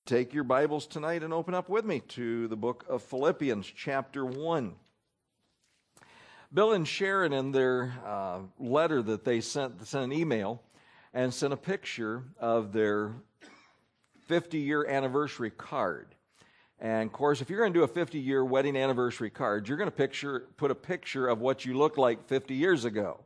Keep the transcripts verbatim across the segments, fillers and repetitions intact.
take your Bibles tonight and open up with me to the book of Philippians, chapter one. Bill and Sharon, in their uh, letter that they sent, sent an email and sent a picture of their fifty-year anniversary card. And, of course, if you're going to do a fifty-year wedding anniversary card, you're going to picture put a picture of what you looked like fifty years ago.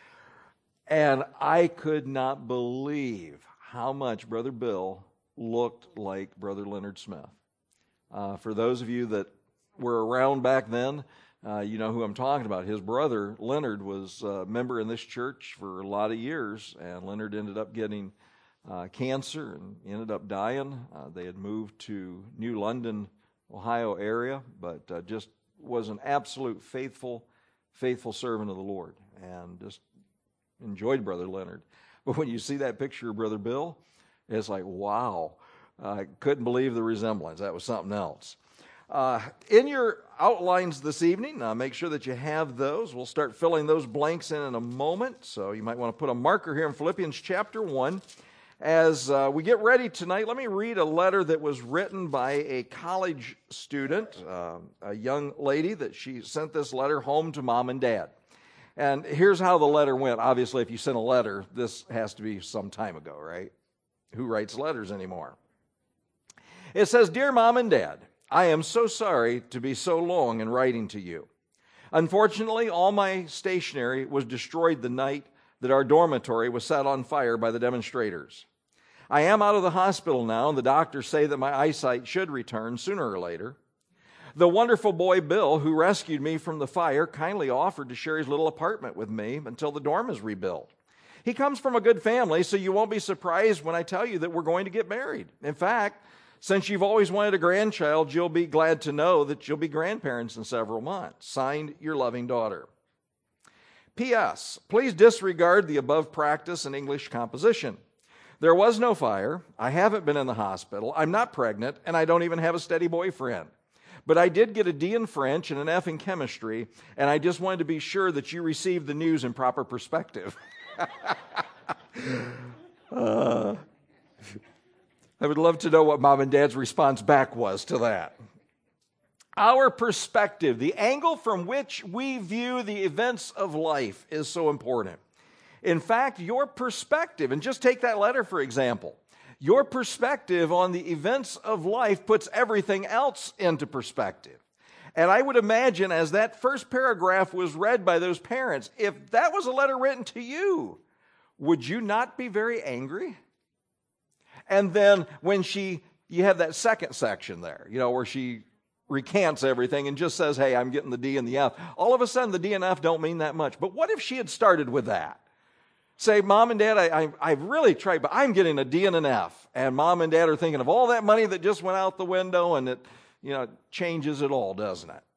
And I could not believe how much Brother Bill looked like Brother Leonard Smith. Uh, for those of you that were around back then, uh, you know who I'm talking about. His brother, Leonard, was a member in this church for a lot of years, and Leonard ended up getting uh, cancer and ended up dying. Uh, they had moved to New London, Ohio area, but uh, just was an absolute faithful, faithful servant of the Lord, and just enjoyed Brother Leonard. But when you see that picture of Brother Bill, it's like, wow, I uh, couldn't believe the resemblance. That was something else. Uh, in your outlines this evening, uh, make sure that you have those. We'll start filling those blanks in in a moment. So you might want to put a marker here in Philippians chapter one. As uh, we get ready tonight, let me read a letter that was written by a college student, uh, a young lady, that she sent this letter home to mom and dad. And here's how the letter went. Obviously, if you sent a letter, this has to be some time ago, right? Who writes letters anymore? It says, "Dear Mom and Dad, I am so sorry to be so long in writing to you. Unfortunately, all my stationery was destroyed the night that our dormitory was set on fire by the demonstrators. I am out of the hospital now, and the doctors say that my eyesight should return sooner or later. The wonderful boy Bill, who rescued me from the fire, kindly offered to share his little apartment with me until the dorm is rebuilt. He comes from a good family, so you won't be surprised when I tell you that we're going to get married. In fact, since you've always wanted a grandchild, you'll be glad to know that you'll be grandparents in several months. Signed, your loving daughter. P S. Please disregard the above practice in English composition. There was no fire. I haven't been in the hospital. I'm not pregnant, and I don't even have a steady boyfriend. But I did get a D in French and an F in chemistry, and I just wanted to be sure that you received the news in proper perspective." uh, I would love to know what Mom and Dad's response back was to that. Our perspective, the angle from which we view the events of life, is so important. In fact, your perspective, and just take that letter for example, your perspective on the events of life puts everything else into perspective. And I would imagine as that first paragraph was read by those parents, if that was a letter written to you, would you not be very angry? And then when she, you have that second section there, you know, where she recants everything and just says, hey, I'm getting the D and the F. All of a sudden, the D and F don't mean that much. But what if she had started with that? Say, Mom and Dad, I, I, I've really tried, but I'm getting a D and an F. And Mom and Dad are thinking of all that money that just went out the window, and it, you know, changes it all, doesn't it?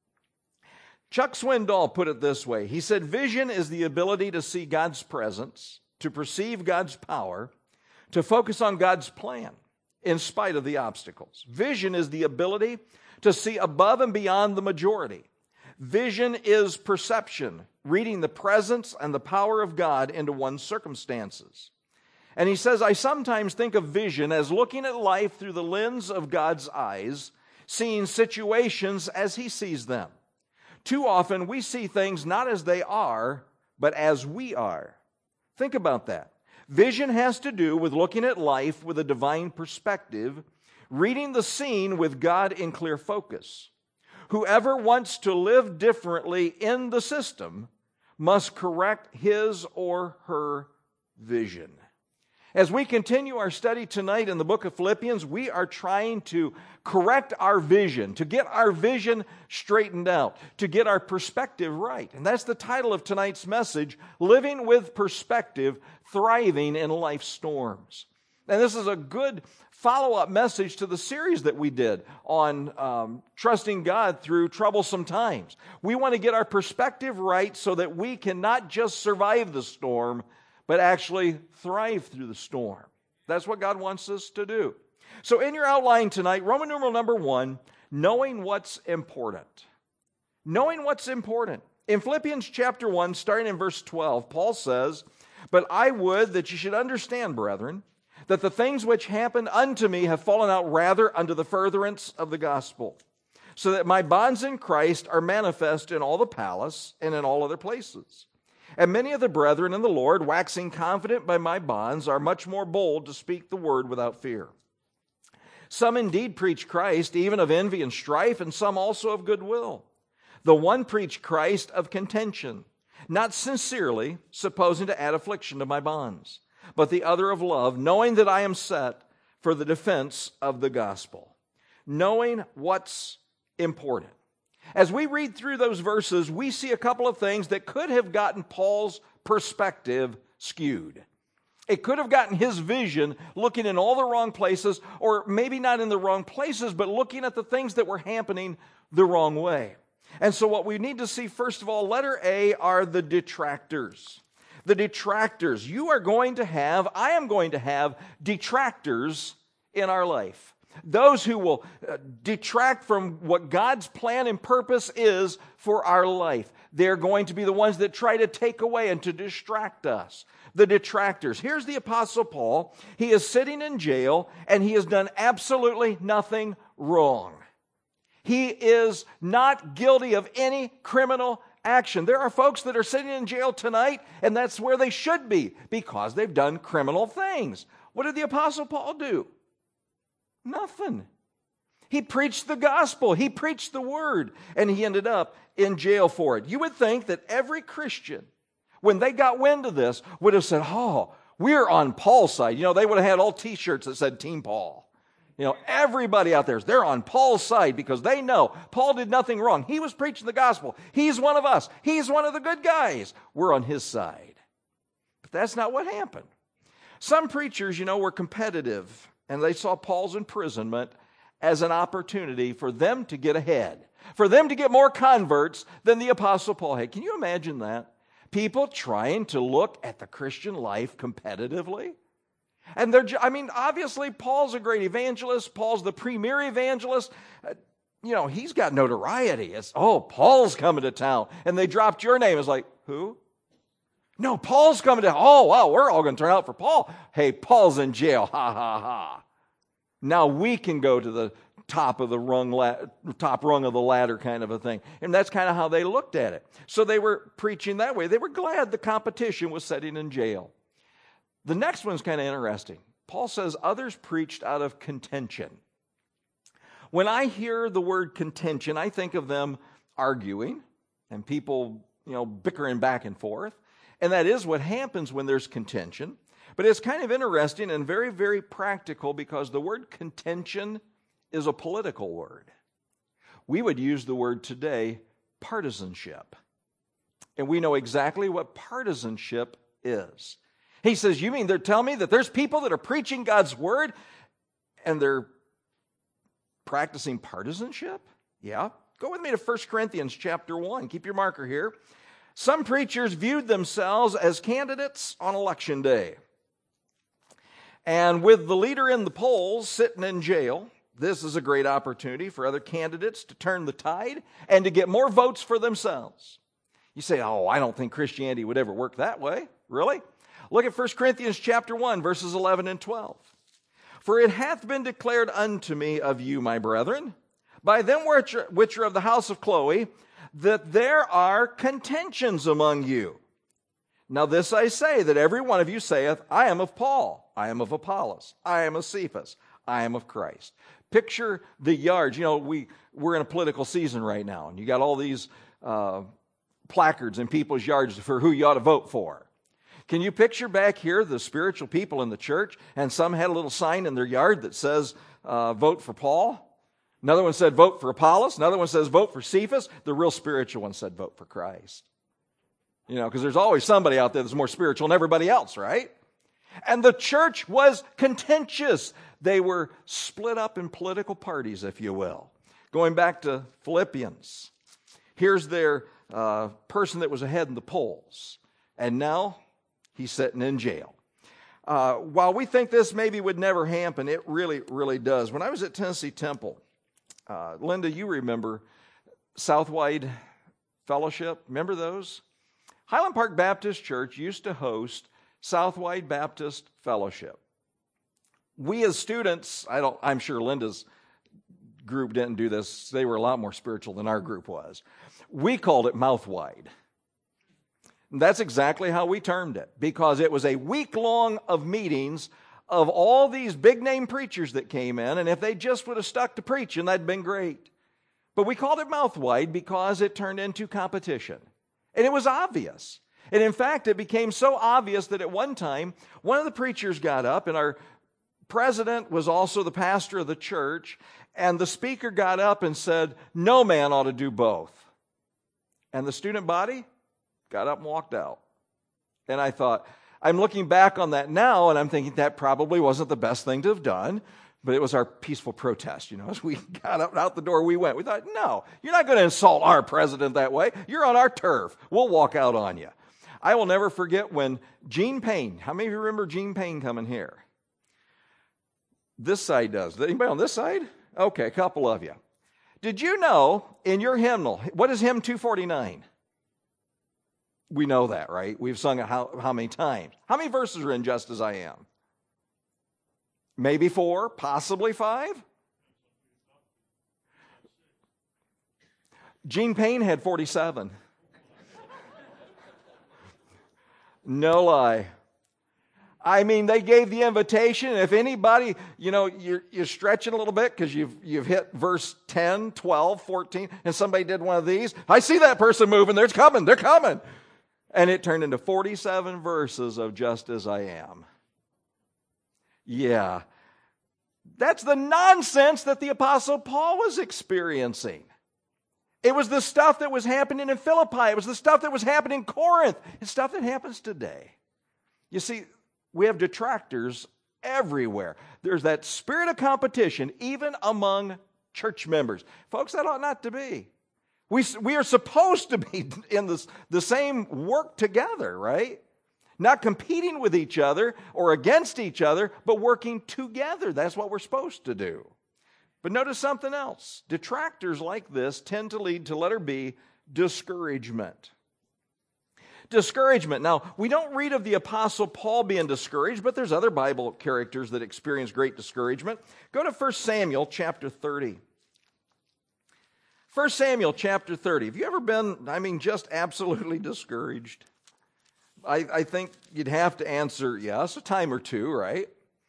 Chuck Swindoll put it this way. He said, vision is the ability to see God's presence, to perceive God's power, to focus on God's plan in spite of the obstacles. Vision is the ability to see above and beyond the majority. Vision is perception, reading the presence and the power of God into one's circumstances. And he says, I sometimes think of vision as looking at life through the lens of God's eyes, seeing situations as He sees them. Too often we see things not as they are, but as we are. Think about that. Vision has to do with looking at life with a divine perspective, reading the scene with God in clear focus. Whoever wants to live differently in the system must correct his or her vision. As we continue our study tonight in the book of Philippians, we are trying to correct our vision, to get our vision straightened out, to get our perspective right. And that's the title of tonight's message, Living with Perspective, Thriving in Life's Storms. And this is a good follow-up message to the series that we did on um, trusting God through troublesome times. We want to get our perspective right so that we can not just survive the storm, but actually thrive through the storm. That's what God wants us to do. So in your outline tonight, Roman numeral number one, knowing what's important. Knowing what's important. In Philippians chapter one, starting in verse twelve, Paul says, "But I would that you should understand, brethren, that the things which happened unto me have fallen out rather unto the furtherance of the gospel, so that my bonds in Christ are manifest in all the palace and in all other places. And many of the brethren in the Lord, waxing confident by my bonds, are much more bold to speak the word without fear. Some indeed preach Christ, even of envy and strife, and some also of goodwill. The one preached Christ of contention, not sincerely, supposing to add affliction to my bonds, but the other of love, knowing that I am set for the defense of the gospel. Knowing what's important. As we read through those verses, we see a couple of things that could have gotten Paul's perspective skewed. It could have gotten his vision looking in all the wrong places, or maybe not in the wrong places, but looking at the things that were happening the wrong way. And so what we need to see, first of all, letter A, are the detractors. The detractors. You are going to have, I am going to have detractors in our life. Those who will detract from what God's plan and purpose is for our life. They're going to be the ones that try to take away and to distract us. The detractors. Here's the Apostle Paul. He is sitting in jail, and he has done absolutely nothing wrong. He is not guilty of any criminal action. There are folks that are sitting in jail tonight, and that's where they should be, because they've done criminal things. What did the Apostle Paul do? Nothing. He preached the gospel. He preached the word, and he ended up in jail for it. You would think that every Christian, when they got wind of this, would have said, oh, we're on Paul's side. You know, they would have had all t-shirts that said Team Paul. You know, everybody out there, they're on Paul's side because they know Paul did nothing wrong. He was preaching the gospel. He's one of us. He's one of the good guys. We're on his side. But that's not what happened. Some preachers, you know, were competitive, and they saw Paul's imprisonment as an opportunity for them to get ahead, for them to get more converts than the Apostle Paul had. Can you imagine that? People trying to look at the Christian life competitively. And they're, I mean, obviously, Paul's a great evangelist. Paul's the premier evangelist. Uh, you know, he's got notoriety. It's, oh, Paul's coming to town. And they dropped your name. It's like, who? No, Paul's coming to, oh, wow, we're all going to turn out for Paul. Hey, Paul's in jail. Ha, ha, ha. Now we can go to the top of the rung, top rung of the ladder kind of a thing. And that's kind of how they looked at it. So they were preaching that way. They were glad the competition was sitting in jail. The next one's kind of interesting. Paul says others preached out of contention. When I hear the word contention, I think of them arguing and people, you know, bickering back and forth. And that is what happens when there's contention. But it's kind of interesting and very, very practical because the word contention is a political word. We would use the word today, partisanship. And we know exactly what partisanship is. He says, you mean they're telling me that there's people that are preaching God's word and they're practicing partisanship? Yeah. Go with me to First Corinthians chapter one. Keep your marker here. Some preachers viewed themselves as candidates on election day. And with the leader in the polls sitting in jail, this is a great opportunity for other candidates to turn the tide and to get more votes for themselves. You say, oh, I don't think Christianity would ever work that way. Really? Look at First Corinthians chapter one, verses eleven and twelve. For it hath been declared unto me of you, my brethren, by them which are, which are of the house of Chloe, that there are contentions among you. Now this I say, that every one of you saith, I am of Paul, I am of Apollos, I am of Cephas, I am of Christ. Picture the yards. You know, we, we're in a political season right now, and you got all these uh, placards in people's yards for who you ought to vote for. Can you picture back here the spiritual people in the church, and some had a little sign in their yard that says, uh, vote for Paul? Another one said, vote for Apollos. Another one says, vote for Cephas. The real spiritual one said, vote for Christ. You know, because there's always somebody out there that's more spiritual than everybody else, right? And the church was contentious. They were split up in political parties, if you will. Going back to Philippians, here's their uh, person that was ahead in the polls. And now he's sitting in jail. Uh, while we think this maybe would never happen, it really, really does. When I was at Tennessee Temple, uh, Linda, you remember Southwide Fellowship? Remember those? Highland Park Baptist Church used to host Southwide Baptist Fellowship. we as students, I don't, I'm sure Linda's group didn't do this. They were a lot more spiritual than our group was. We called it mouth wide. And that's exactly how we termed it, because it was a week long of meetings of all these big name preachers that came in, and if they just would have stuck to preaching, that'd been great. But we called it mouth wide because it turned into competition. And it was obvious. And in fact, it became so obvious that at one time, one of the preachers got up, and our president was also the pastor of the church, and the speaker got up and said, no man ought to do both. And the student body got up and walked out. And I thought, I'm looking back on that now, and I'm thinking that probably wasn't the best thing to have done, but it was our peaceful protest. You know, as we got up and out the door, we went. We thought, no, you're not going to insult our president that way. You're on our turf. We'll walk out on you. I will never forget when Gene Payne, how many of you remember Gene Payne coming here? This side does. Anybody on this side? Okay, a couple of you. Did you know in your hymnal, what is hymn two forty-nine? We know that, right? We've sung it how, how many times? How many verses are in Just As I Am? Maybe four, possibly five? Gene Payne had forty-seven. No lie. I mean, they gave the invitation. If anybody, you know, you're, you're stretching a little bit because you've, you've hit verse ten, twelve, fourteen, and somebody did one of these. I see that person moving. They're coming. They're coming. And it turned into forty-seven verses of Just As I Am. Yeah. That's the nonsense that the Apostle Paul was experiencing. It was the stuff that was happening in Philippi. It was the stuff that was happening in Corinth. It's stuff that happens today. You see, we have detractors everywhere. There's that spirit of competition even among church members. Folks, that ought not to be. We, we are supposed to be in this, the same work together, right? Not competing with each other or against each other, but working together. That's what we're supposed to do. But notice something else. Detractors like this tend to lead to, letter B, discouragement. Discouragement. Now, we don't read of the Apostle Paul being discouraged, but there's other Bible characters that experience great discouragement. Go to First Samuel chapter thirty. First Samuel chapter thirty. Have you ever been, I mean, just absolutely discouraged? I, I think you'd have to answer yes, a time or two, right?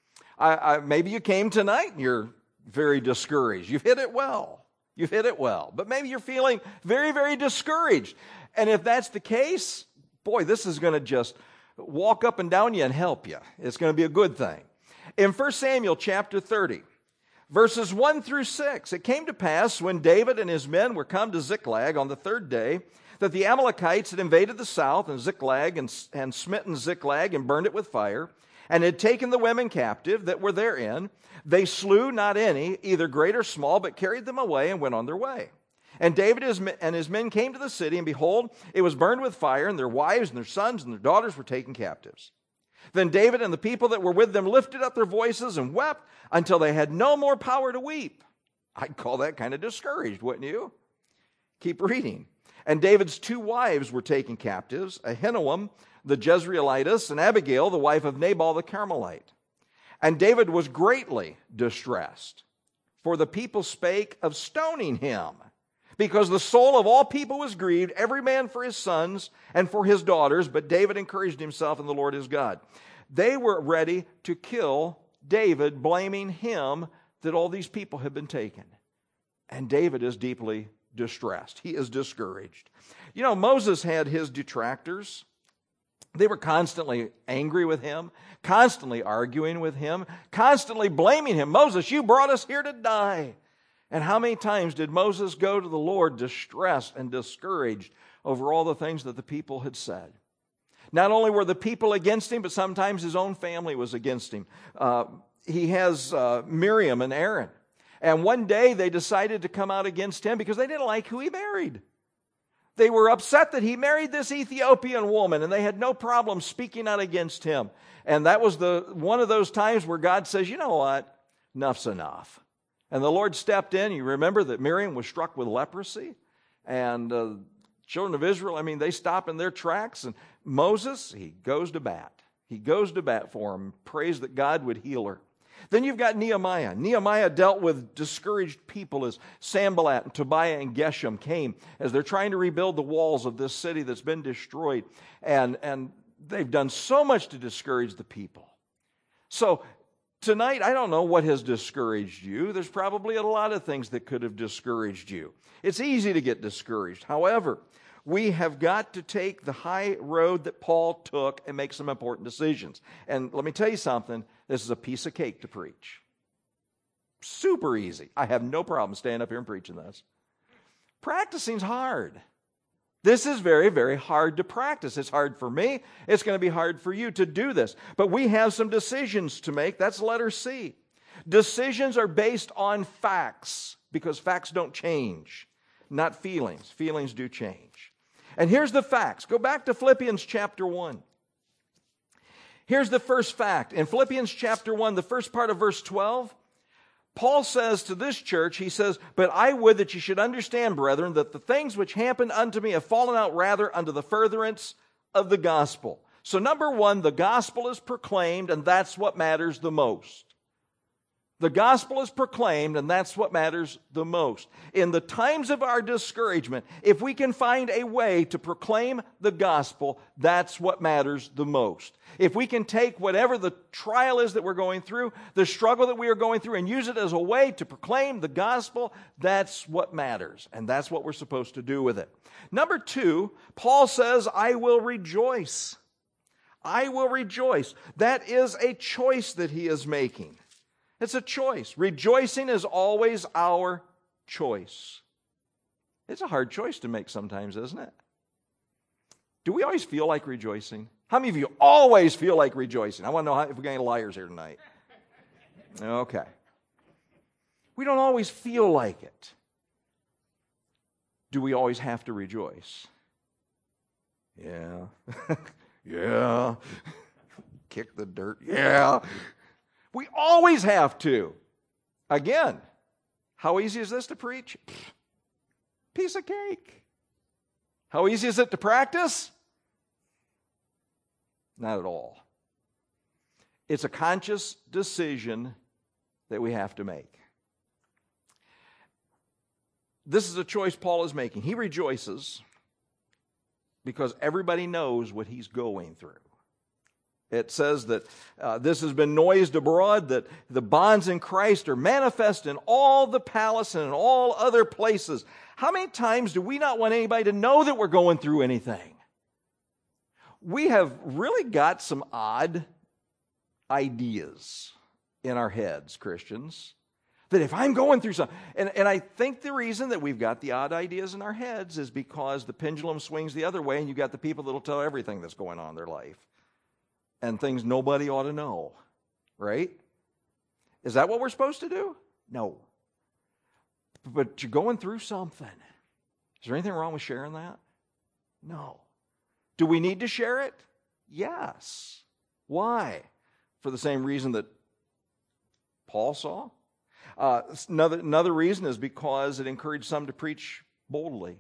I, I, maybe you came tonight and you're very discouraged. You've hit it well. You've hit it well. But maybe you're feeling very, very discouraged. And if that's the case, boy, this is going to just walk up and down you and help you. It's going to be a good thing. In First Samuel chapter thirty, verses one through six, it came to pass when David and his men were come to Ziklag on the third day, that the Amalekites had invaded the south and Ziklag and, and smitten Ziklag and burned it with fire, and had taken the women captive that were therein. They slew not any, either great or small, but carried them away and went on their way. And David and his men came to the city, and behold, it was burned with fire, and their wives and their sons and their daughters were taken captives. Then David and the people that were with them lifted up their voices and wept until they had no more power to weep. I'd call that kind of discouraged, wouldn't you? Keep reading. And David's two wives were taken captives, Ahinoam the Jezreelitess, and Abigail, the wife of Nabal the Carmelite. And David was greatly distressed, for the people spake of stoning him, because the soul of all people was grieved, every man for his sons and for his daughters. But David encouraged himself in the Lord his God. They were ready to kill David, blaming him that all these people had been taken. And David is deeply distressed. He is discouraged. You know, Moses had his detractors. They were constantly angry with him, constantly arguing with him, constantly blaming him. Moses, you brought us here to die. And how many times did Moses go to the Lord distressed and discouraged over all the things that the people had said? Not only were the people against him, but sometimes his own family was against him. Uh, he has uh, Miriam and Aaron. And one day they decided to come out against him because they didn't like who he married. They were upset that he married this Ethiopian woman, and they had no problem speaking out against him. And that was the one of those times where God says, you know what? Enough's enough. And the Lord stepped in. You remember that Miriam was struck with leprosy. And uh, children of Israel, I mean, they stop in their tracks. And Moses, he goes to bat. He goes to bat for him, prays that God would heal her. Then you've got Nehemiah. Nehemiah dealt with discouraged people as Sanballat and Tobiah and Geshem came as they're trying to rebuild the walls of this city that's been destroyed. And, and they've done so much to discourage the people. So tonight, I don't know what has discouraged you. There's probably a lot of things that could have discouraged you. It's easy to get discouraged. However, we have got to take the high road that Paul took and make some important decisions. And let me tell you something, this is a piece of cake to preach. Super easy. I have no problem standing up here and preaching this. Practicing's hard. This is very, very hard to practice. It's hard for me. It's going to be hard for you to do this. But we have some decisions to make. That's letter C. Decisions are based on facts because facts don't change, not feelings. Feelings do change. And here's the facts. Go back to Philippians chapter one. Here's the first fact. In Philippians chapter one, the first part of verse twelve, Paul says to this church, he says, "But I would that you should understand, brethren, that the things which happened unto me have fallen out rather unto the furtherance of the gospel." So number one, the gospel is proclaimed, and that's what matters the most. The gospel is proclaimed, and that's what matters the most. In the times of our discouragement, if we can find a way to proclaim the gospel, that's what matters the most. If we can take whatever the trial is that we're going through, the struggle that we are going through, and use it as a way to proclaim the gospel, that's what matters. And that's what we're supposed to do with it. Number two, Paul says, "I will rejoice." I will rejoice. That is a choice that he is making. It's a choice. Rejoicing is always our choice. It's a hard choice to make sometimes, isn't it? Do we always feel like rejoicing? How many of you always feel like rejoicing? I want to know how, if we're getting liars here tonight. Okay. We don't always feel like it. Do we always have to rejoice? Yeah. Yeah. Kick the dirt. Yeah. We always have to. Again, how easy is this to preach? Piece of cake. How easy is it to practice? Not at all. It's a conscious decision that we have to make. This is a choice Paul is making. He rejoices because everybody knows what he's going through. It says that uh, this has been noised abroad, that the bonds in Christ are manifest in all the palace and in all other places. How many times do we not want anybody to know that we're going through anything? We have really got some odd ideas in our heads, Christians, that if I'm going through something, and, and I think the reason that we've got the odd ideas in our heads is because the pendulum swings the other way, and you've got the people that will tell everything that's going on in their life. And things nobody ought to know, right? Is that what we're supposed to do? No. But you're going through something. Is there anything wrong with sharing that? No. Do we need to share it? Yes. Why? For the same reason that Paul saw. Uh, another, another reason is because it encouraged some to preach boldly.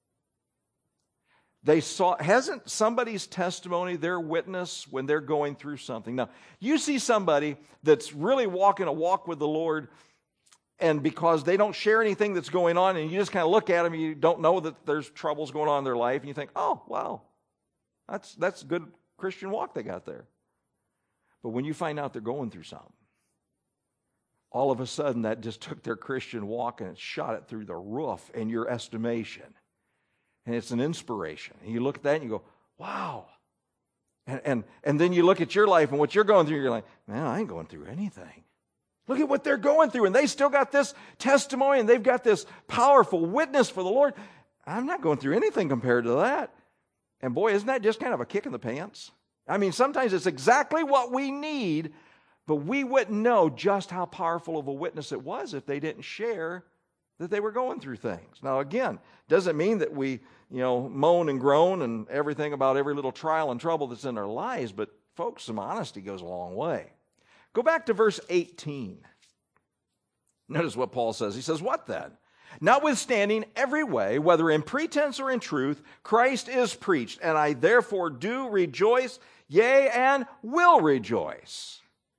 They saw, hasn't somebody's testimony, their witness, when they're going through something? Now, you see somebody that's really walking a walk with the Lord, and because they don't share anything that's going on, and you just kind of look at them, and you don't know that there's troubles going on in their life, and you think, oh, wow, that's, that's a good Christian walk they got there. But when you find out they're going through something, all of a sudden that just took their Christian walk and it shot it through the roof in your estimation. And it's an inspiration. And you look at that and you go, wow. And, and, and then you look at your life and what you're going through, you're like, man, I ain't going through anything. Look at what they're going through. And they still got this testimony and they've got this powerful witness for the Lord. I'm not going through anything compared to that. And boy, isn't that just kind of a kick in the pants? I mean, sometimes it's exactly what we need, but we wouldn't know just how powerful of a witness it was if they didn't share that they were going through things. Now, again, doesn't mean that we, you know, moan and groan and everything about every little trial and trouble that's in our lives, but folks, some honesty goes a long way. Go back to verse eighteen. Notice what Paul says. He says, what then? Notwithstanding every way, whether in pretense or in truth, Christ is preached, and I therefore do rejoice, yea, and will rejoice.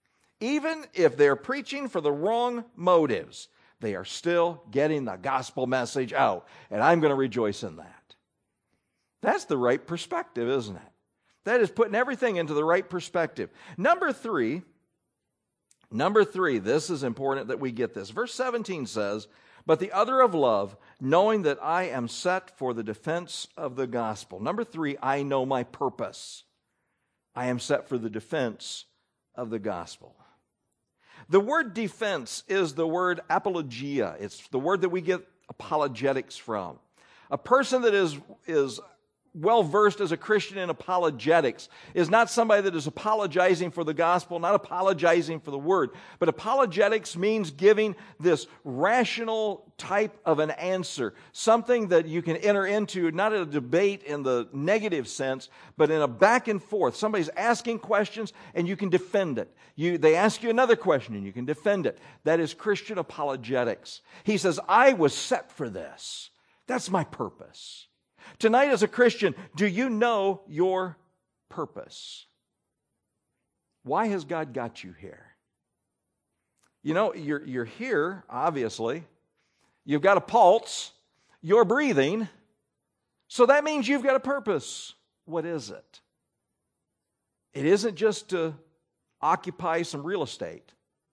Even if they're preaching for the wrong motives, they are still getting the gospel message out. And I'm going to rejoice in that. That's the right perspective, isn't it? That is putting everything into the right perspective. Number three, number three, this is important that we get this. Verse seventeen says, but the other of love, knowing that I am set for the defense of the gospel. Number three, I know my purpose. I am set for the defense of the gospel. The word defense is the word apologia. It's the word that we get apologetics from. A person that is, is well-versed as a Christian in apologetics is not somebody that is apologizing for the gospel, not apologizing for the word. But apologetics means giving this rational type of an answer, something that you can enter into, not a debate in the negative sense, but in a back and forth. Somebody's asking questions and you can defend it. You, they ask you another question and you can defend it. That is Christian apologetics. He says, I was set for this. That's my purpose. Tonight as a Christian, do you know your purpose? Why has God got you here? You know, you're, you're here, obviously. You've got a pulse. You're breathing. So that means you've got a purpose. What is it? It isn't just to occupy some real estate.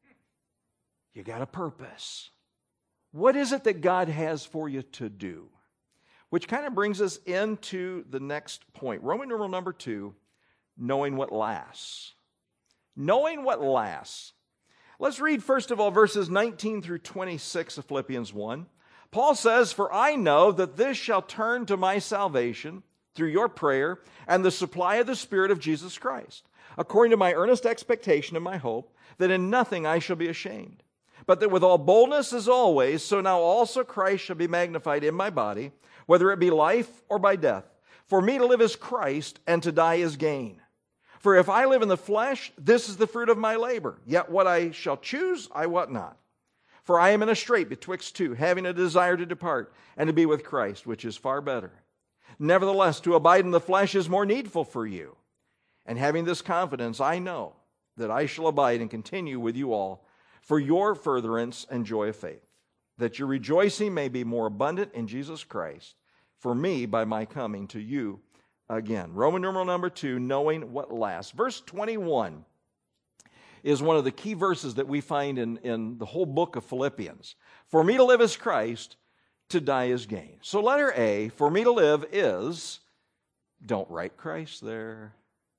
You got a purpose. What is it that God has for you to do? Which kind of brings us into the next point. Roman numeral number two, knowing what lasts. Knowing what lasts. Let's read first of all verses nineteen through twenty-six of Philippians one. Paul says, for I know that this shall turn to my salvation through your prayer and the supply of the Spirit of Jesus Christ, according to my earnest expectation and my hope, that in nothing I shall be ashamed, but that with all boldness as always, so now also Christ shall be magnified in my body, whether it be life or by death. For me to live is Christ, and to die is gain. For if I live in the flesh, this is the fruit of my labor. Yet what I shall choose, I wot not. For I am in a strait betwixt two, having a desire to depart, and to be with Christ, which is far better. Nevertheless, to abide in the flesh is more needful for you. And having this confidence, I know that I shall abide and continue with you all for your furtherance and joy of faith, that your rejoicing may be more abundant in Jesus Christ, for me by my coming to you again. Roman numeral number two, knowing what lasts. Verse twenty-one is one of the key verses that we find in, in the whole book of Philippians. For me to live is Christ, to die is gain. So letter A, for me to live is, don't write Christ there.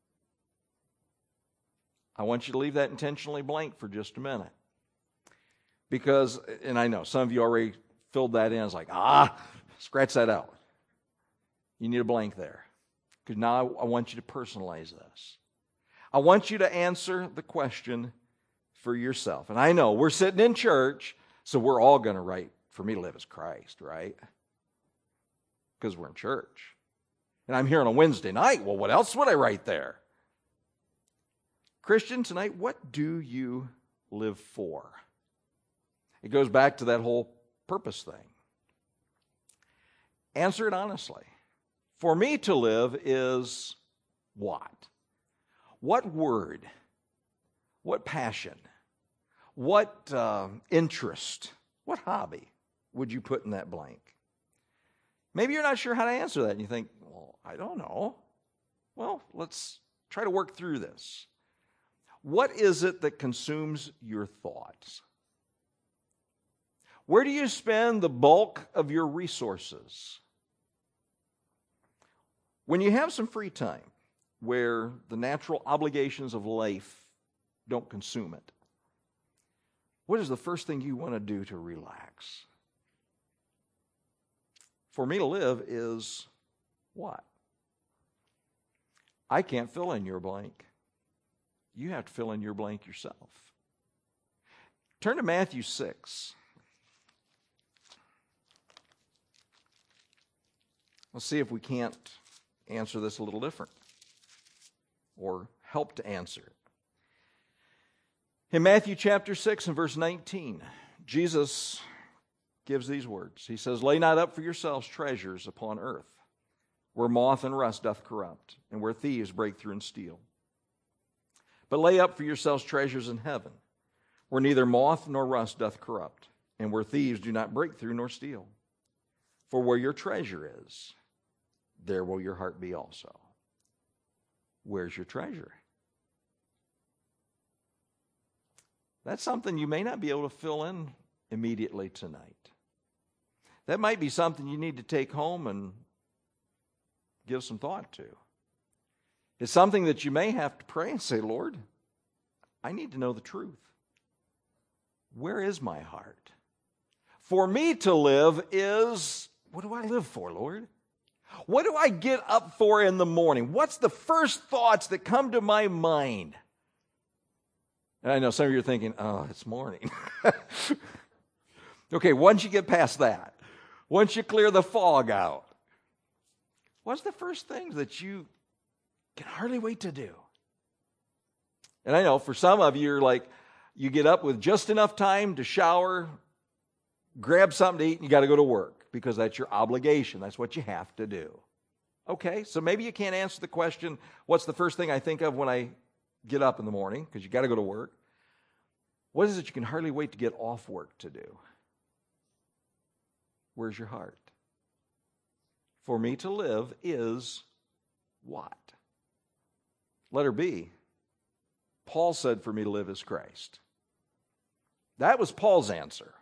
I want you to leave that intentionally blank for just a minute. Because, and I know some of you already filled that in. It's like, ah, scratch that out. You need a blank there. Because now I want you to personalize this. I want you to answer the question for yourself. And I know we're sitting in church, so we're all going to write, for me to live as Christ, right? Because we're in church. And I'm here on a Wednesday night. Well, what else would I write there? Christian, tonight, what do you live for? It goes back to that whole purpose thing. Answer it honestly. For me to live is what? What word? What passion? What uh, interest? What hobby would you put in that blank? Maybe you're not sure how to answer that and you think, well, I don't know. Well, let's try to work through this. What is it that consumes your thoughts? Where do you spend the bulk of your resources? When you have some free time where the natural obligations of life don't consume it, what is the first thing you want to do to relax? For me to live is what? I can't fill in your blank. You have to fill in your blank yourself. Turn to Matthew six. Let's see if we can't answer this a little different or help to answer it. In Matthew chapter six and verse nineteen, Jesus gives these words. He says, lay not up for yourselves treasures upon earth, where moth and rust doth corrupt, and where thieves break through and steal. But lay up for yourselves treasures in heaven, where neither moth nor rust doth corrupt, and where thieves do not break through nor steal. For where your treasure is, there will your heart be also. Where's your treasure? That's something you may not be able to fill in immediately tonight. That might be something you need to take home and give some thought to. It's something that you may have to pray and say, Lord, I need to know the truth. Where is my heart? For me to live is, what do I live for, Lord? What do I get up for in the morning? What's the first thoughts that come to my mind? And I know some of you are thinking, oh, it's morning. Okay, once you get past that, once you clear the fog out, what's the first things that you can hardly wait to do? And I know for some of you, you're like, you get up with just enough time to shower, grab something to eat, and you got to go to work because that's your obligation. That's what you have to do. Okay, so maybe you can't answer the question, what's the first thing I think of when I get up in the morning, because you got to go to work. What is it you can hardly wait to get off work to do? Where's your heart? For me to live is what? Letter B. Paul said for me to live is Christ. That was Paul's answer.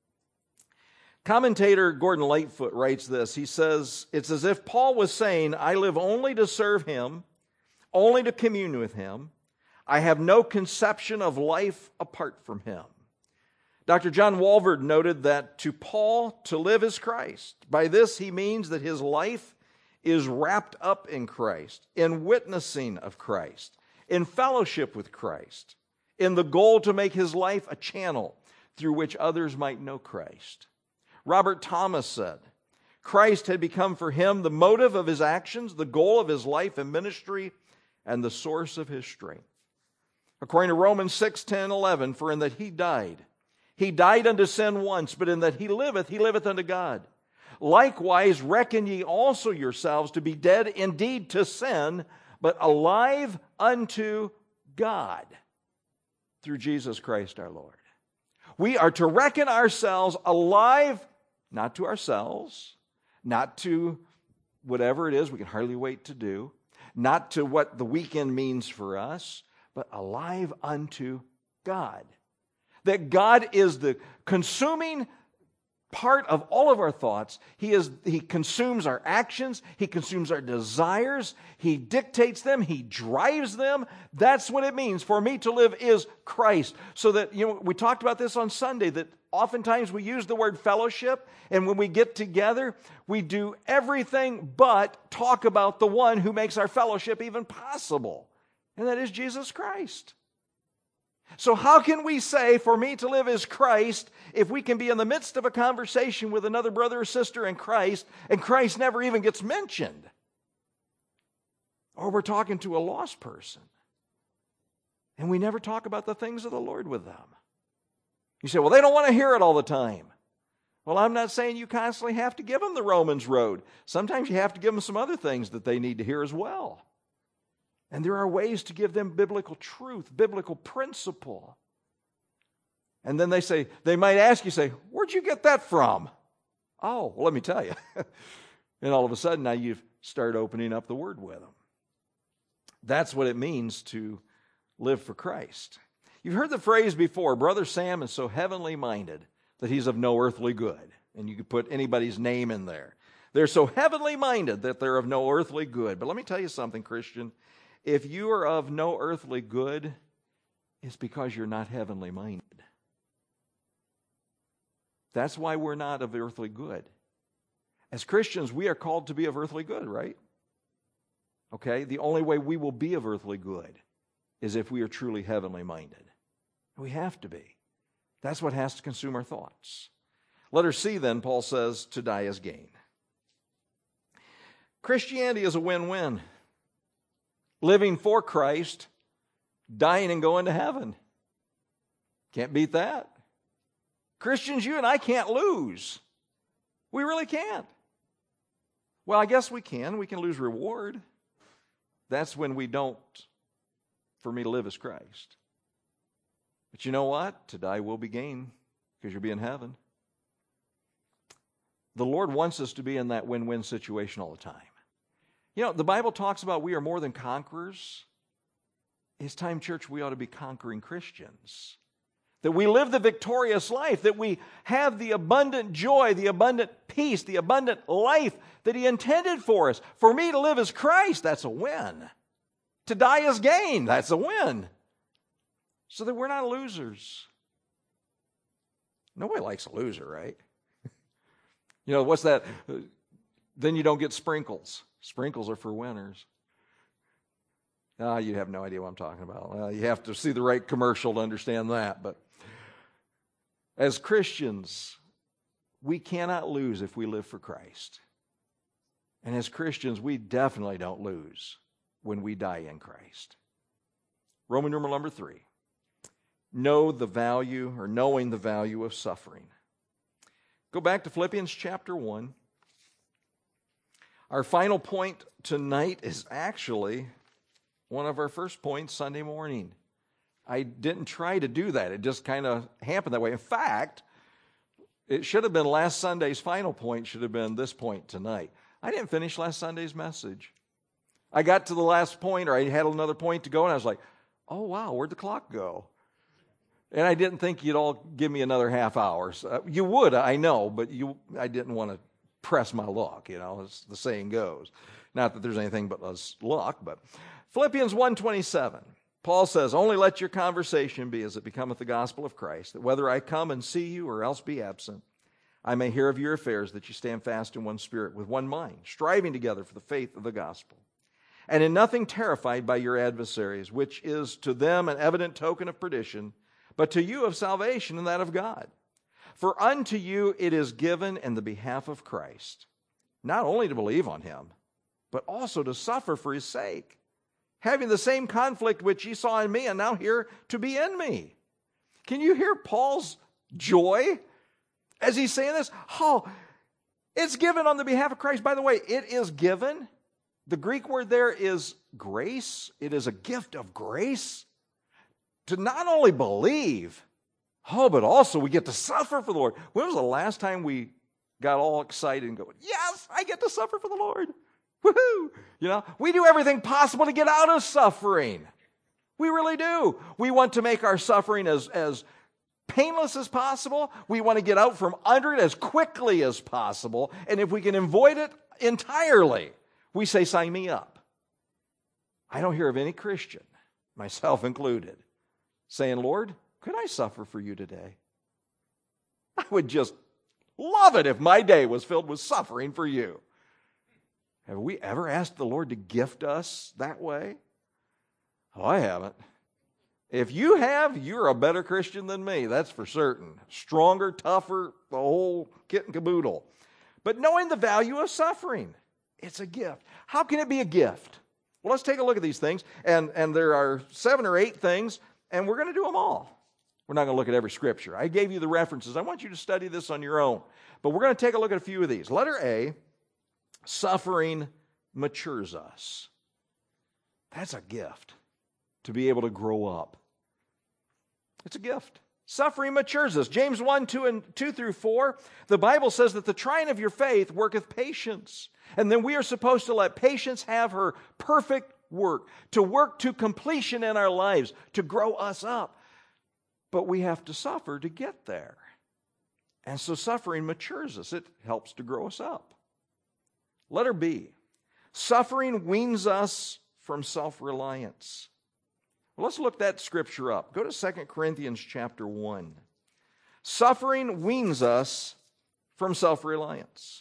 Commentator Gordon Lightfoot writes this. He says, it's as if Paul was saying, I live only to serve him, only to commune with him. I have no conception of life apart from him. Doctor John Walvoord noted that to Paul, to live is Christ. By this he means that his life is wrapped up in Christ, in witnessing of Christ, in fellowship with Christ, in the goal to make his life a channel through which others might know Christ. Robert Thomas said, Christ had become for him the motive of his actions, the goal of his life and ministry, and the source of his strength. According to Romans six, ten, eleven, for in that he died, he died unto sin once, but in that he liveth, he liveth unto God. Likewise, reckon ye also yourselves to be dead indeed to sin, but alive unto God through Jesus Christ our Lord. We are to reckon ourselves alive, not to ourselves, not to whatever it is we can hardly wait to do, not to what the weekend means for us, but alive unto God. That God is the consuming part of all of our thoughts. He is, He consumes our actions. He consumes our desires. He dictates them. He drives them. That's what it means. For me to live is Christ. So that, you know, we talked about this on Sunday, that oftentimes we use the word fellowship, and when we get together, we do everything but talk about the one who makes our fellowship even possible. And that is Jesus Christ. So how can we say, for me to live is Christ, if we can be in the midst of a conversation with another brother or sister in Christ, and Christ never even gets mentioned? Or we're talking to a lost person, and we never talk about the things of the Lord with them. You say, well, they don't want to hear it all the time. Well, I'm not saying you constantly have to give them the Romans road. Sometimes you have to give them some other things that they need to hear as well. And there are ways to give them biblical truth, biblical principle. And then they say, they might ask you, say, where'd you get that from? Oh, well, let me tell you. And all of a sudden, now you've started opening up the Word with them. That's what it means to live for Christ. You've heard the phrase before, Brother Sam is so heavenly minded that he's of no earthly good. And you could put anybody's name in there. They're so heavenly minded that they're of no earthly good. But let me tell you something, Christian. If you are of no earthly good, it's because you're not heavenly minded. That's why we're not of earthly good. As Christians, we are called to be of earthly good, right? Okay? The only way we will be of earthly good is if we are truly heavenly minded. We have to be. That's what has to consume our thoughts. Letter C, then, Paul says, to die is gain. Christianity is a win-win. Living for Christ, dying and going to heaven. Can't beat that. Christians, you and I can't lose. We really can't. Well, I guess we can. We can lose reward. That's when we don't For me to live is Christ. But you know what? To die will be gain, because you'll be in heaven. The Lord wants us to be in that win-win situation all the time. You know, the Bible talks about we are more than conquerors. It's time, church, we ought to be conquering Christians. That we live the victorious life, that we have the abundant joy, the abundant peace, the abundant life that He intended for us. For me to live as Christ, that's a win. To die as gain, that's a win. So that we're not losers. Nobody likes a loser, right? You know, what's that? Then you don't get sprinkles. Sprinkles are for winners. Ah, you have no idea what I'm talking about. Well, you have to see the right commercial to understand that. But as Christians, we cannot lose if we live for Christ. And as Christians, we definitely don't lose when we die in Christ. Roman numeral number three. Know the value, or knowing the value of suffering. Go back to Philippians chapter one. Our final point tonight is actually one of our first points Sunday morning. I didn't try to do that. It just kind of happened that way. In fact, it should have been last Sunday's final point, should have been this point tonight. I didn't finish last Sunday's message. I got to the last point, or I had another point to go, and I was like, oh, wow, where'd the clock go? And I didn't think you'd all give me another half hour. So you would, I know, but you, I didn't want to press my luck, you know, as the saying goes. Not that there's anything but luck, but Philippians one twenty-seven. Paul says, only let your conversation be as it becometh the gospel of Christ, that whether I come and see you or else be absent, I may hear of your affairs, that you stand fast in one spirit, with one mind, striving together for the faith of the gospel, and in nothing terrified by your adversaries, which is to them an evident token of perdition, but to you of salvation and that of God. For unto you it is given in the behalf of Christ, not only to believe on Him, but also to suffer for His sake, having the same conflict which ye saw in me, and now here to be in me. Can you hear Paul's joy as he's saying this? Oh, it's given on the behalf of Christ. By the way, it is given. The Greek word there is grace. It is a gift of grace to not only believe, oh, but also we get to suffer for the Lord. When was the last time we got all excited and go, yes, I get to suffer for the Lord? Woohoo! You know, we do everything possible to get out of suffering. We really do. We want to make our suffering as, as painless as possible. We want to get out from under it as quickly as possible. And if we can avoid it entirely, we say, sign me up. I don't hear of any Christian, myself included, saying, Lord, could I suffer for you today? I would just love it if my day was filled with suffering for you. Have we ever asked the Lord to gift us that way? Oh, I haven't. If you have, you're a better Christian than me, that's for certain. Stronger, tougher, the whole kit and caboodle. But knowing the value of suffering, it's a gift. How can it be a gift? Well, let's take a look at these things. And, and there are seven or eight things, and we're going to do them all. We're not going to look at every scripture. I gave you the references. I want you to study this on your own. But we're going to take a look at a few of these. Letter A, suffering matures us. That's a gift, to be able to grow up. It's a gift. Suffering matures us. James one, two, and two through four, the Bible says that the trying of your faith worketh patience. And then we are supposed to let patience have her perfect work, to work to completion in our lives, to grow us up. But we have to suffer to get there. And so suffering matures us. It helps to grow us up. Letter B, suffering weans us from self-reliance. Well, let's look that scripture up. Go to Second Corinthians chapter one. Suffering weans us from self-reliance.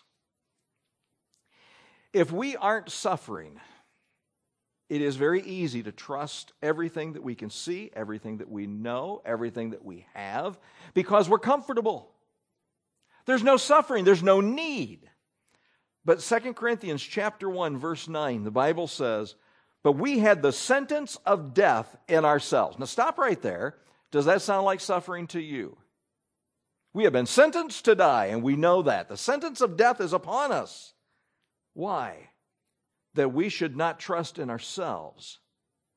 If we aren't suffering, it is very easy to trust everything that we can see, everything that we know, everything that we have, because we're comfortable. There's no suffering, there's no need. But Second Corinthians chapter one, verse nine, the Bible says, but we had the sentence of death in ourselves. Now stop right there. Does that sound like suffering to you? We have been sentenced to die, and we know that. The sentence of death is upon us. Why? That we should not trust in ourselves,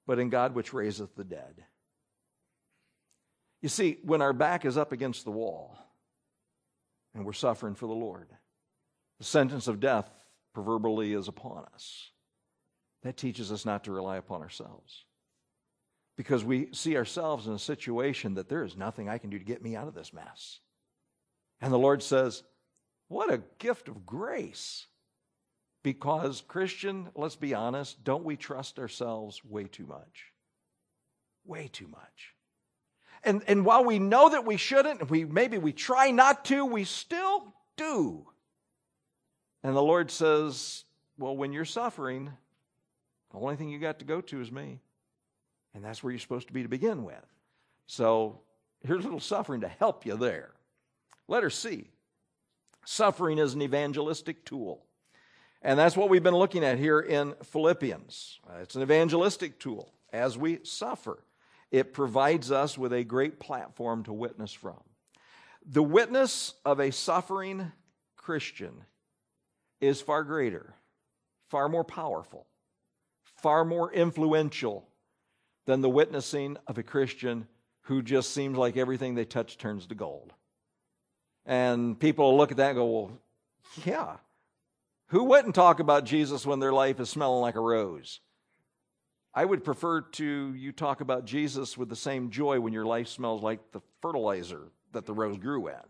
but in God which raiseth the dead. You see, when our back is up against the wall and we're suffering for the Lord, the sentence of death proverbially is upon us. That teaches us not to rely upon ourselves, because we see ourselves in a situation that there is nothing I can do to get me out of this mess. And the Lord says, what a gift of grace. Because, Christian, let's be honest, don't we trust ourselves way too much? Way too much. And, and while we know that we shouldn't, we maybe we try not to, we still do. And the Lord says, well, when you're suffering, the only thing you got to go to is me. And that's where you're supposed to be to begin with. So here's a little suffering to help you there. Letter C. Suffering is an evangelistic tool. And that's what we've been looking at here in Philippians. Uh, it's an evangelistic tool. As we suffer, it provides us with a great platform to witness from. The witness of a suffering Christian is far greater, far more powerful, far more influential than the witnessing of a Christian who just seems like everything they touch turns to gold. And people look at that and go, well, yeah, who wouldn't talk about Jesus when their life is smelling like a rose? I would prefer to you talk about Jesus with the same joy when your life smells like the fertilizer that the rose grew in.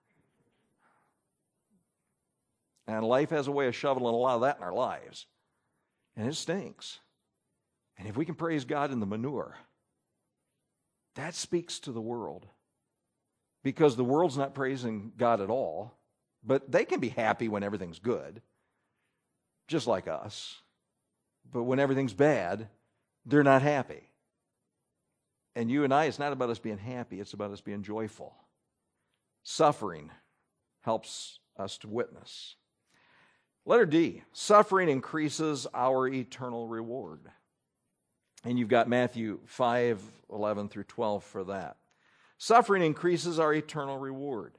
And life has a way of shoveling a lot of that in our lives. And it stinks. And if we can praise God in the manure, that speaks to the world. Because the world's not praising God at all, but they can be happy when everything's good, just like us. But when everything's bad, they're not happy. And you and I, it's not about us being happy, it's about us being joyful. Suffering helps us to witness. Letter D, suffering increases our eternal reward. And you've got Matthew five, eleven through twelve for that. Suffering increases our eternal reward.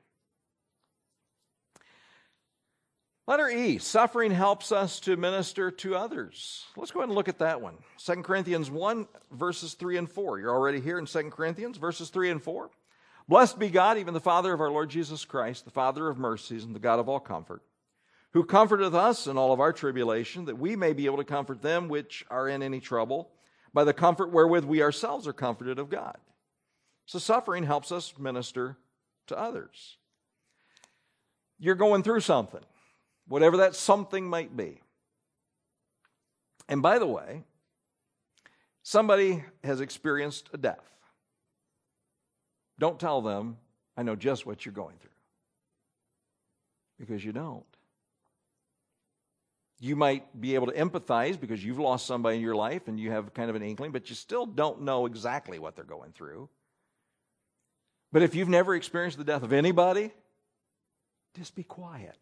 Letter E, suffering helps us to minister to others. Let's go ahead and look at that one. Second Corinthians one, verses three and four. You're already here in Second Corinthians, verses three and four. Blessed be God, even the Father of our Lord Jesus Christ, the Father of mercies and the God of all comfort, who comforteth us in all of our tribulation, that we may be able to comfort them which are in any trouble, by the comfort wherewith we ourselves are comforted of God. So suffering helps us minister to others. You're going through something, whatever that something might be. And by the way, somebody has experienced a death. Don't tell them, I know just what you're going through. Because you don't. You might be able to empathize because you've lost somebody in your life and you have kind of an inkling, but you still don't know exactly what they're going through. But if you've never experienced the death of anybody, just be quiet.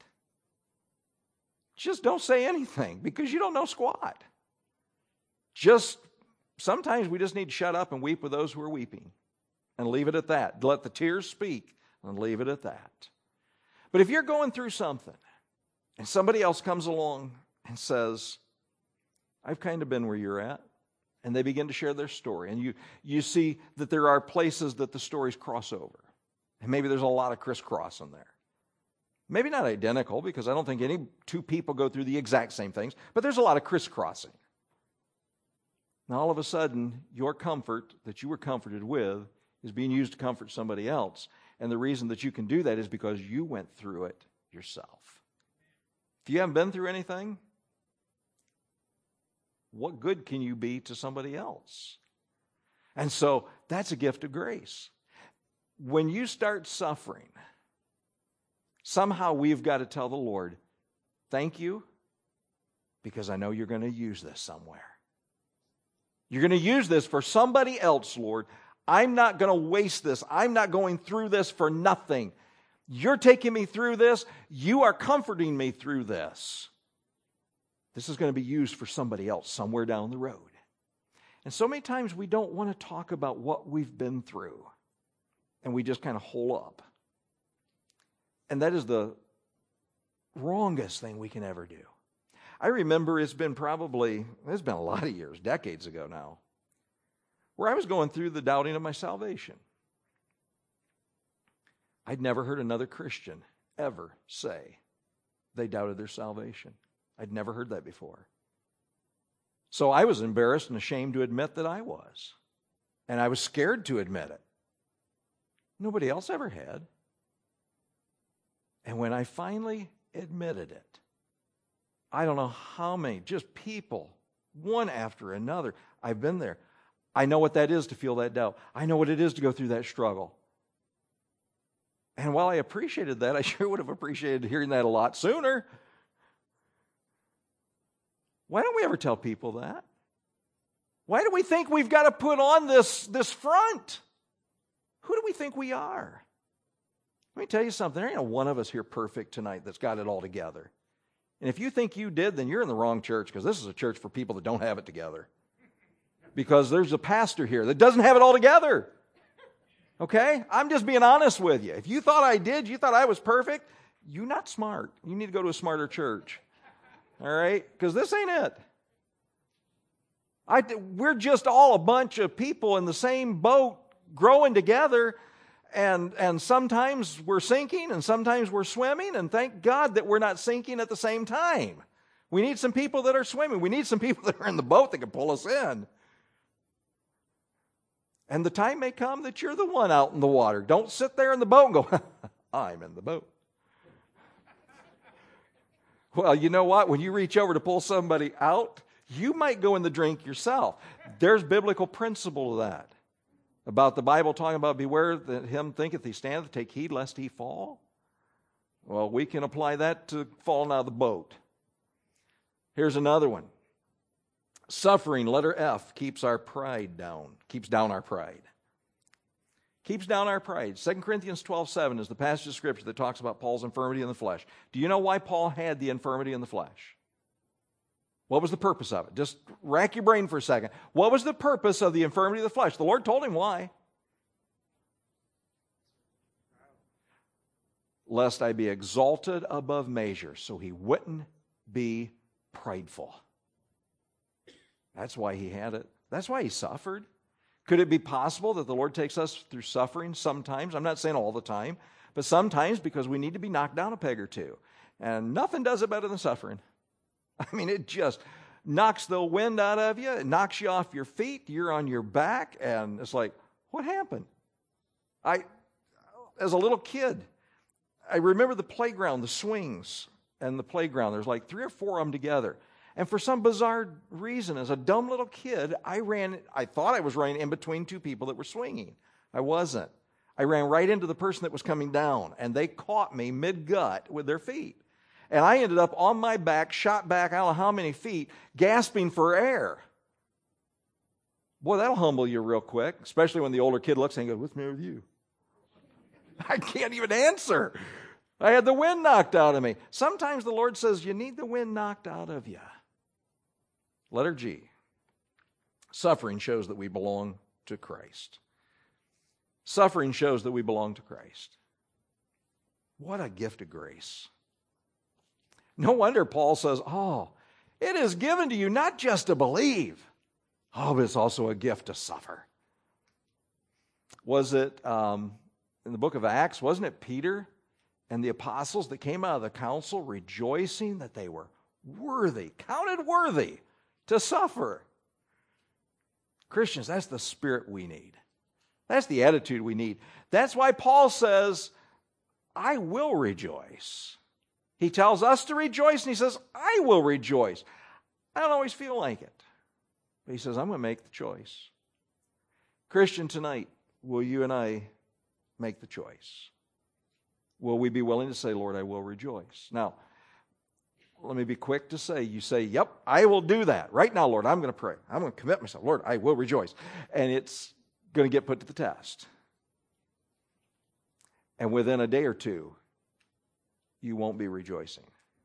Just don't say anything because you don't know squat. Just, sometimes we just need to shut up and weep with those who are weeping and leave it at that. Let the tears speak and leave it at that. But if you're going through something and somebody else comes along and says, I've kind of been where you're at, and they begin to share their story, and you, you see that there are places that the stories cross over, and maybe there's a lot of crisscross in there. Maybe not identical, because I don't think any two people go through the exact same things, but there's a lot of crisscrossing. Now all of a sudden, your comfort that you were comforted with is being used to comfort somebody else, and the reason that you can do that is because you went through it yourself. If you haven't been through anything, what good can you be to somebody else? And so that's a gift of grace. When you start suffering, somehow we've got to tell the Lord, thank you, because I know you're going to use this somewhere. You're going to use this for somebody else, Lord. I'm not going to waste this. I'm not going through this for nothing. You're taking me through this. You are comforting me through this. This is going to be used for somebody else somewhere down the road. And so many times we don't want to talk about what we've been through. And we just kind of hole up. And that is the wrongest thing we can ever do. I remember it's been probably, it's been a lot of years, decades ago now. where I was going through the doubting of my salvation. I'd never heard another Christian ever say they doubted their salvation. I'd never heard that before. So I was embarrassed and ashamed to admit that I was. And I was scared to admit it. Nobody else ever had. And when I finally admitted it, I don't know how many, just people, one after another. I've been there. I know what that is to feel that doubt. I know what it is to go through that struggle. And while I appreciated that, I sure would have appreciated hearing that a lot sooner. Why don't we ever tell people that? Why do we think we've got to put on this, this front? Who do we think we are? Let me tell you something. There ain't one of us here perfect tonight that's got it all together. And if you think you did, then you're in the wrong church, because this is a church for people that don't have it together. Because there's a pastor here that doesn't have it all together. Okay? I'm just being honest with you. If you thought I did, you thought I was perfect, you're not smart. You need to go to a smarter church. All right? Because this ain't it. I, we're just all a bunch of people in the same boat growing together, and, and sometimes we're sinking and sometimes we're swimming, and thank God that we're not sinking at the same time. We need some people that are swimming. We need some people that are in the boat that can pull us in. And the time may come that you're the one out in the water. Don't sit there in the boat and go, I'm in the boat. Well, you know what? When you reach over to pull somebody out, you might go in the drink yourself. There's biblical principle to that. About the Bible talking about beware that him thinketh he standeth, take heed lest he fall. Well, we can apply that to falling out of the boat. Here's another one. Suffering, letter F, keeps our pride down. Keeps down our pride. Keeps down our pride. Second Corinthians twelve seven is the passage of Scripture that talks about Paul's infirmity in the flesh. Do you know why Paul had the infirmity in the flesh? What was the purpose of it? Just rack your brain for a second. What was the purpose of the infirmity of the flesh? The Lord told him why. Lest I be exalted above measure, so he wouldn't be prideful. That's why he had it. That's why he suffered. Could it be possible that the Lord takes us through suffering sometimes? I'm not saying all the time, but sometimes because we need to be knocked down a peg or two. And nothing does it better than suffering. I mean, it just knocks the wind out of you. It knocks you off your feet. You're on your back. And it's like, what happened? I, as a little kid, I remember the playground, the swings and the playground. There's like three or four of them together. And for some bizarre reason, as a dumb little kid, I ran, I thought I was running in between two people that were swinging. I wasn't. I ran right into the person that was coming down, and they caught me mid-gut with their feet. And I ended up on my back, shot back I don't know how many feet, gasping for air. Boy, that'll humble you real quick, especially when the older kid looks and goes, what's the matter with you? I can't even answer. I had the wind knocked out of me. Sometimes the Lord says, you need the wind knocked out of you. Letter G. Suffering shows that we belong to Christ. Suffering shows that we belong to Christ. What a gift of grace. No wonder Paul says, oh, it is given to you not just to believe. Oh, but it's also a gift to suffer. Was it, um, in the book of Acts, wasn't it Peter and the apostles that came out of the council rejoicing that they were worthy, counted worthy to suffer? Christians, that's the spirit we need. That's the attitude we need. That's why Paul says, I will rejoice. He tells us to rejoice, and he says, I will rejoice. I don't always feel like it. But he says, I'm going to make the choice. Christian, tonight, will you and I make the choice? Will we be willing to say, Lord, I will rejoice? Now, let me be quick to say, you say, yep, I will do that. Right now, Lord, I'm going to pray. I'm going to commit myself. Lord, I will rejoice. And it's going to get put to the test. And within a day or two, you won't be rejoicing.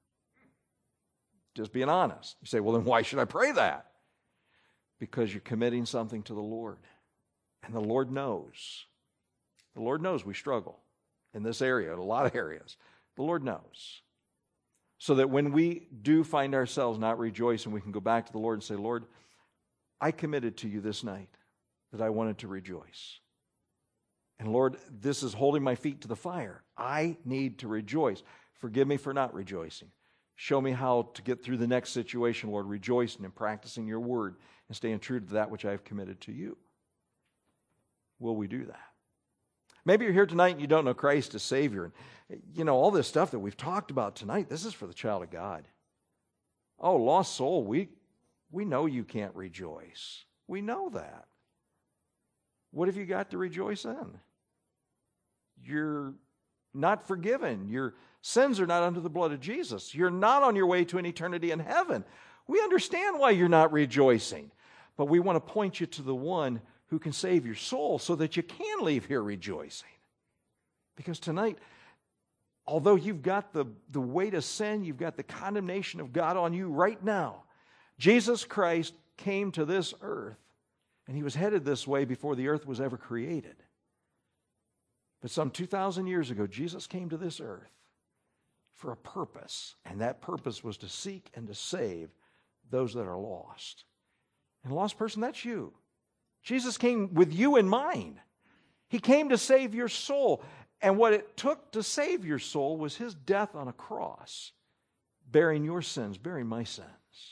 Just being honest. You say, well, then why should I pray that? Because you're committing something to the Lord. And the Lord knows. The Lord knows we struggle in this area, in a lot of areas. The Lord knows. So that when we do find ourselves not rejoicing, we can go back to the Lord and say, Lord, I committed to you this night that I wanted to rejoice. And Lord, this is holding my feet to the fire. I need to rejoice. Forgive me for not rejoicing. Show me how to get through the next situation, Lord, rejoicing and practicing your word and staying true to that which I have committed to you. Will we do that? Maybe you're here tonight and you don't know Christ as Savior. And, you know, all this stuff that we've talked about tonight, this is for the child of God. Oh, lost soul, we, we know you can't rejoice. We know that. What have you got to rejoice in? You're not forgiven. Your sins are not under the blood of Jesus. You're not on your way to an eternity in heaven. We understand why you're not rejoicing, but we want to point you to the one who can save your soul so that you can leave here rejoicing. Because tonight, although you've got the, the weight of sin, you've got the condemnation of God on you right now, Jesus Christ came to this earth, and he was headed this way before the earth was ever created. But some two thousand years ago, Jesus came to this earth for a purpose, and that purpose was to seek and to save those that are lost. And a lost person, that's you. Jesus came with you in mind. He came to save your soul. And what it took to save your soul was his death on a cross, bearing your sins, bearing my sins.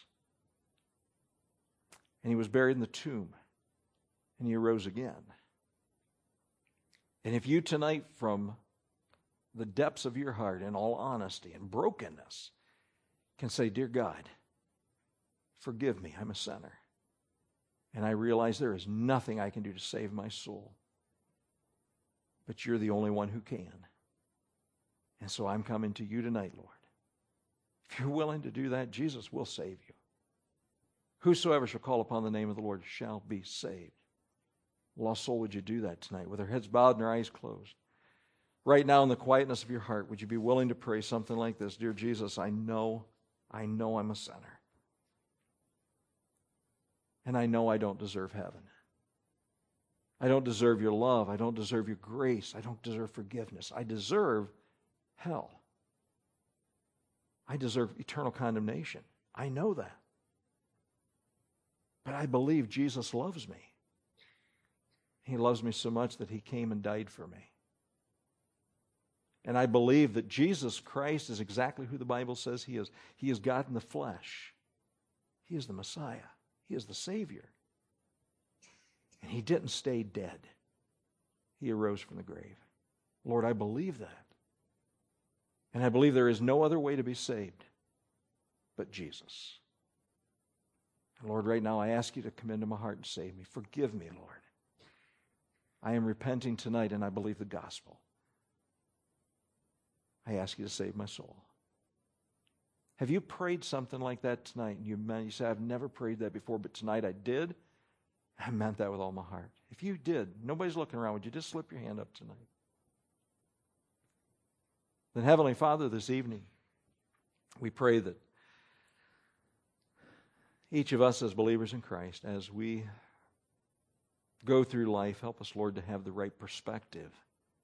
And he was buried in the tomb, and he arose again. And if you tonight, from the depths of your heart, in all honesty and brokenness, can say, "Dear God, forgive me, I'm a sinner. And I realize there is nothing I can do to save my soul. But you're the only one who can. And so I'm coming to you tonight, Lord." If you're willing to do that, Jesus will save you. Whosoever shall call upon the name of the Lord shall be saved. Lost soul, would you do that tonight with our heads bowed and our eyes closed? Right now, in the quietness of your heart, would you be willing to pray something like this? "Dear Jesus, I know, I know I'm a sinner. And I know I don't deserve heaven. I don't deserve your love. I don't deserve your grace. I don't deserve forgiveness. I deserve hell. I deserve eternal condemnation. I know that. But I believe Jesus loves me. He loves me so much that he came and died for me. And I believe that Jesus Christ is exactly who the Bible says he is. He is God in the flesh. He is the Messiah. He is the Savior. And he didn't stay dead. He arose from the grave. Lord, I believe that. And I believe there is no other way to be saved but Jesus. And Lord, right now I ask you to come into my heart and save me. Forgive me, Lord. I am repenting tonight, and I believe the gospel. I ask you to save my soul. Have you prayed something like that tonight? And you, you say, "I've never prayed that before, but tonight I did." I meant that with all my heart. If you did, nobody's looking around, would you just slip your hand up tonight? Then, Heavenly Father, this evening, we pray that each of us as believers in Christ, as we go through life, help us, Lord, to have the right perspective.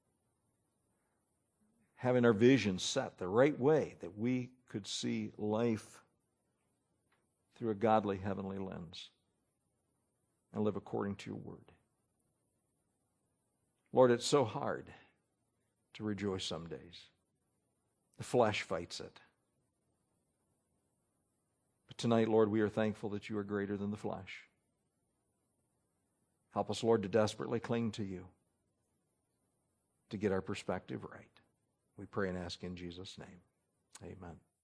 Having our vision set the right way, that we could see life through a godly heavenly lens and live according to your word. Lord, it's so hard to rejoice some days. The flesh fights it. But tonight, Lord, we are thankful that you are greater than the flesh. Help us, Lord, to desperately cling to you, to get our perspective right. We pray and ask in Jesus' name. Amen.